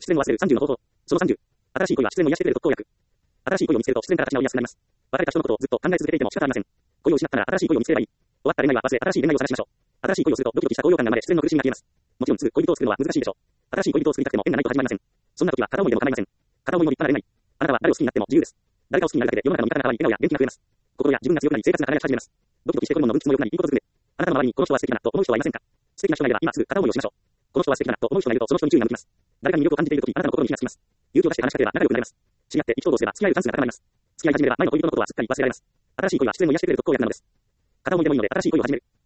失恋を忘れる30の方法。その30。新しい恋は失恋を癒してくれる特効薬。新しい恋を見つけると自然から立ち直りやすくなります。別れた人のことをずっと考え続けていても仕方ありません。恋を失ったら新しい恋を見つければいい。終わった恋愛は忘れ、新しい恋愛を探しましょう。新しい恋をするとドキドキした高揚感が生まれ、失恋の苦しみが消えます。もちろんすぐ恋人を作るのは難しいでしょう。新しい恋人を作りたくても縁がないと始まりません。そんな時は片思いでも構いません。片思いも立派な恋愛。あなたは誰を好きになっても自由です。誰かを好きになるだけで世の中の味方が変わり、笑顔や元気が増えます。心や自分が強くなり生活が輝き始めます。ドキドキしてホルモンの分泌も良くなりいいことずくめ。あなたの周りにこの人は素敵だなと思う人はいませんか？素敵な人がいれば今すぐ片思いをしましょう。この人は素敵だなと思う人がいるとその人に注意が向きます。誰かに魅力を感じているときあなたの心に火がつきます。勇気を出して話しかければ仲良くなれます。知り合って意気投合すれば付き合えるチャンスが高まります。付き合い始めれば前の恋人のことはすっかり忘れられます。新しい恋は失恋を癒してくれる特効薬なのです。片思いでもいいので新しい恋を始める。